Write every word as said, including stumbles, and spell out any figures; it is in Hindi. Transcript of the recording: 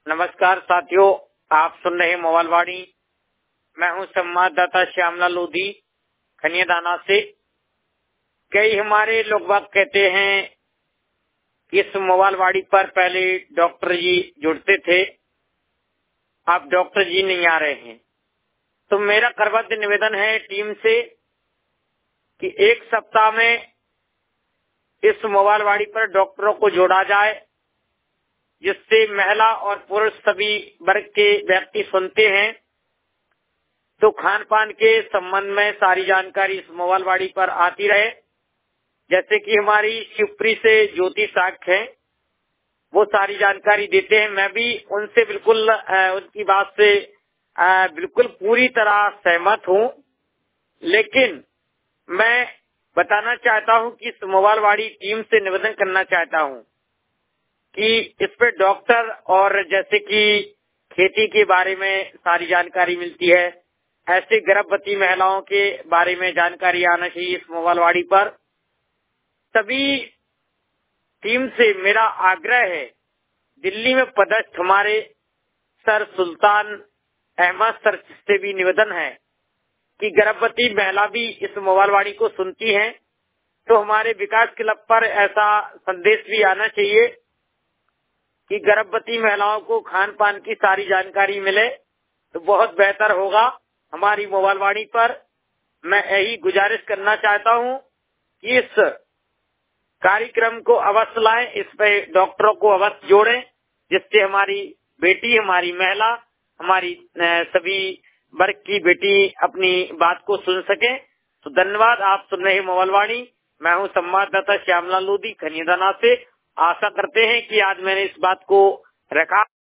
नमस्कार साथियों, आप सुन रहे मोबाइल वाणी। मैं हूं संवाददाता श्यामलाल लोधी खनियादाना से। कई हमारे लोग बात कहते हैं कि इस मोबाइल वाणी पर पहले डॉक्टर जी जुड़ते थे, अब डॉक्टर जी नहीं आ रहे हैं। तो मेरा करबद्ध निवेदन है टीम से कि एक सप्ताह में इस मोबाइल वाणी पर डॉक्टरों को जोड़ा जाए, जिससे महिला और पुरुष सभी वर्ग के व्यक्ति सुनते हैं तो खान पान के संबंध में सारी जानकारी इस मोबाइल वाणी पर आती रहे। जैसे कि हमारी शिवपुरी से ज्योति साख है, वो सारी जानकारी देते हैं। मैं भी उनसे बिल्कुल उनकी बात से बिल्कुल पूरी तरह सहमत हूँ, लेकिन मैं बताना चाहता हूँ कि इस मोबाइल वाणी टीम से निवेदन करना चाहता हूँ कि इस पे डॉक्टर और जैसे कि खेती के बारे में सारी जानकारी मिलती है, ऐसे गर्भवती महिलाओं के बारे में जानकारी आना चाहिए इस मोबाइल वाणी पर। सभी टीम से मेरा आग्रह है, दिल्ली में पदस्थ हमारे सर सुल्तान अहमद सर से भी निवेदन है कि गर्भवती महिला भी इस मोबाइल वाणी को सुनती हैं, तो हमारे विकास क्लब पर ऐसा संदेश भी आना चाहिए कि गर्भवती महिलाओं को खान पान की सारी जानकारी मिले तो बहुत बेहतर होगा। हमारी मोबाइल वाणी पर मैं यही गुजारिश करना चाहता हूं कि इस कार्यक्रम को अवश्य लाएं, इस पे डॉक्टरों को अवश्य जोड़ें, जिससे हमारी बेटी, हमारी महिला, हमारी सभी वर्ग की बेटी अपनी बात को सुन सके। तो धन्यवाद। आप सुन रहे मोबाइल वाणी। मैं हूं संवाददाता श्यामलाल लोधी खनियादाना से। आशा करते हैं कि आज मैंने इस बात को रखा।